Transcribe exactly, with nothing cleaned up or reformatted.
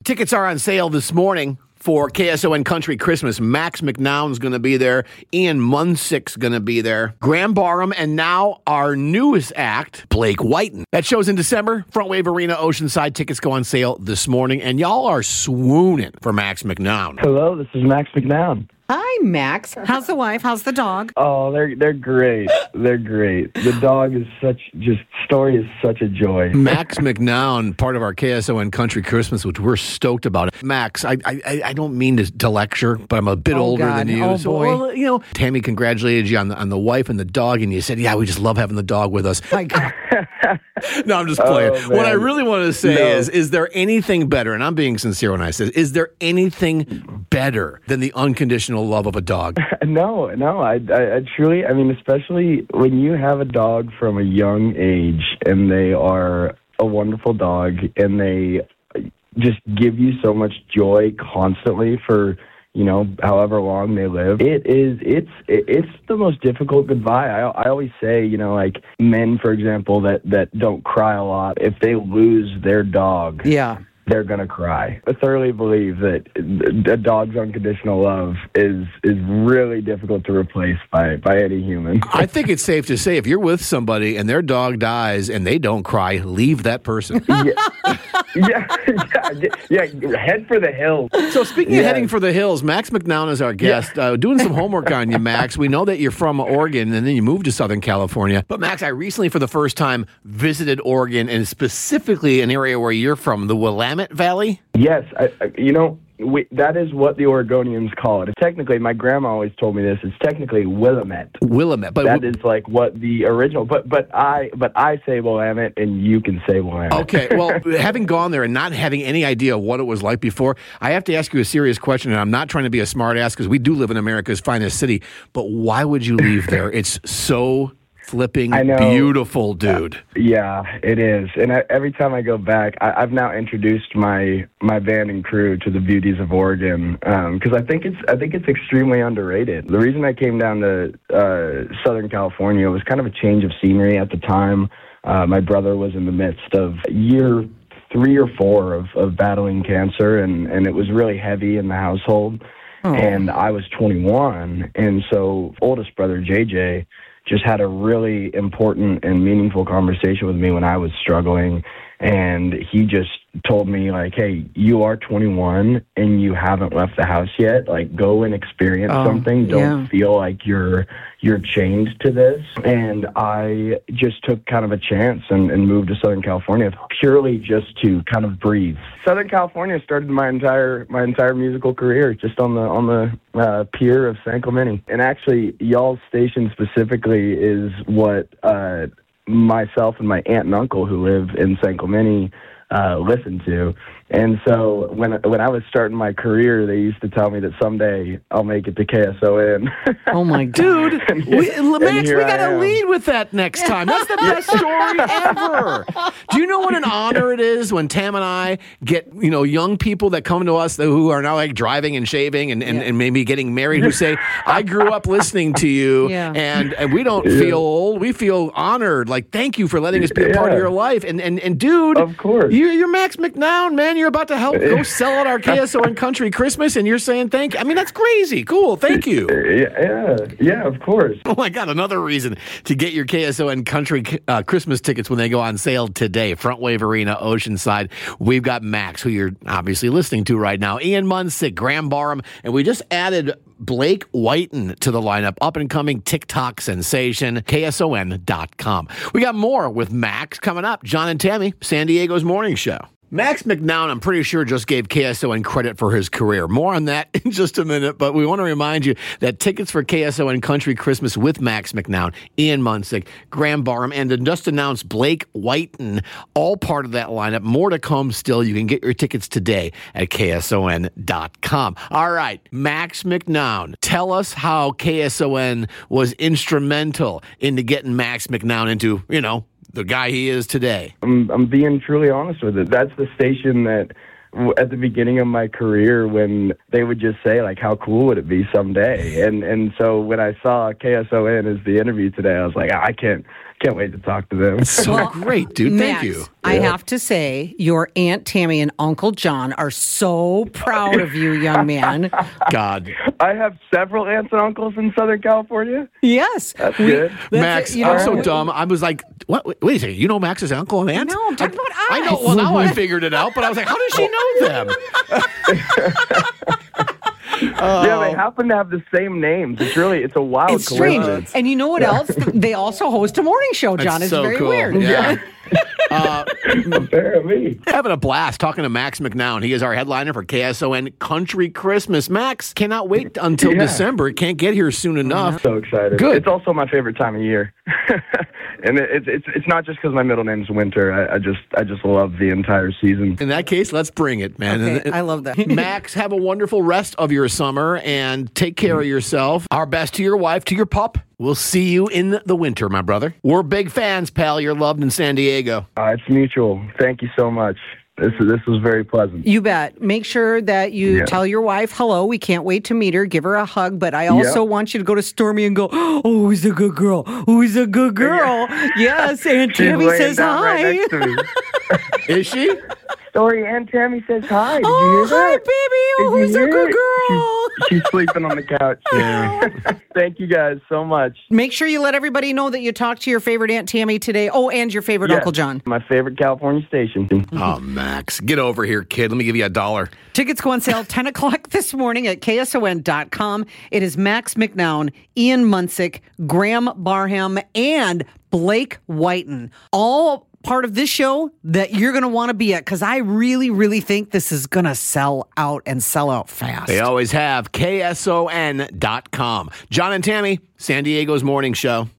Tickets are on sale this morning for K S O N Country Christmas. Max McNown's going to be there. Ian Munsick's going to be there. Graham Barham, and now our newest act, Blake Whiten. That show's in December. Front Wave Arena, Oceanside. Tickets go on sale this morning, and y'all are swooning for Max McNown. Hello, this is Max McNown. Hi, Max. How's the wife? How's the dog? Oh, they're they're great. They're great. The dog is such just story is such a joy. Max McNown, part of our K S O N Country Christmas, which we're stoked about. Max, I I, I don't mean to, to lecture, but I'm a bit Oh, older God. than you. Oh, so, boy. well, you know, Tammy congratulated you on the on the wife and the dog, and you said, "Yeah, we just love having the dog with us." My God. No, I'm just playing. Oh, what I man. really want to say No. is, is there anything better, and I'm being sincere when I say, is there anything better than the unconditional love of a dog? No, no, I, I, I truly, I mean, especially when you have a dog from a young age and they are a wonderful dog and they just give you so much joy constantly for, you know, however long they live. It is, it's, it's the most difficult goodbye. I, I always say, you know, like men, for example, that, that don't cry a lot, if they lose their dog, Yeah. they're going to cry. I thoroughly believe that a dog's unconditional love is is really difficult to replace by, by any human. I think it's safe to say if you're with somebody and their dog dies and they don't cry, leave that person. yeah, yeah, yeah, yeah, head for the hills. So speaking Yeah. of heading for the hills, Max McNown is our guest. Uh, doing some homework on you, Max. We know that you're from Oregon and then you moved to Southern California. But Max, I recently for the first time visited Oregon and specifically an area where you're from, the Willamette Valley. Yes, I, I, you know, we, that is what the Oregonians call it. Technically, my grandma always told me this. It's technically Willamette. Willamette. But That is like what the original. But but I but I say Willamette, and you can say Willamette. Okay, well, having gone there and not having any idea what it was like before, I have to ask you a serious question, and I'm not trying to be a smart ass because we do live in America's finest city, but why would you leave there? It's so flipping I know. beautiful, dude. Yeah, it is. And I, every time I go back, I, I've now introduced my my band and crew to the beauties of Oregon because I think it's I think it's extremely underrated. The reason I came down to uh, Southern California was kind of a change of scenery at the time. Uh, my brother was in the midst of year three or four of, of battling cancer, and, and it was really heavy in the household. Oh. And I was twenty-one, and so oldest brother J J just had a really important and meaningful conversation with me when I was struggling. And he just told me, like, hey, you are twenty-one and you haven't left the house yet. Like, go and experience Oh, something. Don't yeah. feel like you're you're chained to this. And I just took kind of a chance and, and moved to Southern California purely just to kind of breathe. Southern California started my entire my entire musical career just on the on the uh, pier of San Clemente. And actually, y'all's station specifically is what uh, myself and my aunt and uncle who live in San Clemente uh, listen to. And so when when I was starting my career, they used to tell me that someday I'll make it to K S O N. Oh, my God. Dude, we, Max, here we I got to am. lead with that next time. That's the best story ever. Do you know what an honor it is when Tam and I get, you know, young people that come to us who are now like driving and shaving and, and, Yeah. and maybe getting married who say, I grew up listening to you Yeah. and, and we don't feel old. We feel honored. Like, thank you for letting us be a part of Yeah. your life. And, and, and dude, Of course. You're, you're Max McNown, man. You're about to help go sell out our K S O N Country Christmas and you're saying thank you. I mean, that's crazy. Cool. Thank you. Yeah, yeah, yeah, of course. Oh my God, another reason to get your K S O N Country uh, Christmas tickets when they go on sale today. Front Wave Arena, Oceanside. We've got Max, who you're obviously listening to right now, Ian Munsick, Graham Barham, and we just added Blake Whiten to the lineup, up-and-coming TikTok sensation, K S O N dot com. We got more with Max coming up. John and Tammy, San Diego's Morning Show. Max McNown, I'm pretty sure, just gave K S O N credit for his career. More on that in just a minute, but we want to remind you that tickets for K S O N Country Christmas with Max McNown, Ian Munsick, Graham Barham, and the just announced Blake Whiten, all part of that lineup. More to come still. You can get your tickets today at K S O N dot com. All right, Max McNown, tell us how K S O N was instrumental into getting Max McNown into, you know, the guy he is today. I'm, I'm being truly honest with it. That's the station that w- at the beginning of my career when they would just say, like, how cool would it be someday? And and so when I saw K S O N as the interview today, I was like, I can't can't wait to talk to them. So Well, great, dude. Max, Thank you. I Yeah. have to say, your Aunt Tammy and Uncle John are so proud of you, young man. God. I have several aunts and uncles in Southern California. Yes. That's We- good. that's Max, it, you I'm know, so we- dumb. I was like, what? Wait, wait a second. You know Max's uncle and aunt? No, I'm talking about I know. us. Well, now I figured it out, but I was like, how does she know them? Yeah, they happen to have the same names. It's really, it's a wild It's strange. coincidence. And you know what else? They also host a morning show, John. That's It's so very cool. weird. Yeah. Uh, Apparently. Having a blast talking to Max McNown. He is our headliner for K S O N Country Christmas. Max, cannot wait until Yeah. December. Can't get here soon enough. So excited. Good. It's also my favorite time of year. And it, it's it's it's not just because my middle name's Winter. I, I just I just love the entire season. In that case, let's bring it, man. Okay, And- I love that. Max, have a wonderful rest of your summer and take care of yourself. Our best to your wife, to your pup. We'll see you in the winter, my brother. We're big fans, pal. You're loved in San Diego. Uh, it's mutual. Thank you so much. This this was very pleasant. You bet. Make sure that you Yeah. tell your wife hello. We can't wait to meet her. Give her a hug. But I also Yeah. want you to go to Stormy and go, oh, who's a good girl? Who's a good girl? Yes. Aunt She's Tammy laying says down hi. right next to me. Is she? Story, Aunt Tammy says hi. Did Oh, you hear hi, that? baby. Oh, Did you who's a hear good it? girl? She's, she's sleeping on the couch. Yeah. Thank you guys so much. Make sure you let everybody know that you talked to your favorite Aunt Tammy today. Oh, and your favorite Yes, Uncle John. My favorite California station. Oh, Max, get over here, kid. Let me give you a dollar. Tickets go on sale ten o'clock this morning at K S O N dot com. It is Max McNown, Ian Munsick, Graham Barham, and Blake Whiten. All part of this show that you're going to want to be at because I really, really think this is going to sell out and sell out fast. They always have. K S O N dot com. John and Tammy, San Diego's morning show.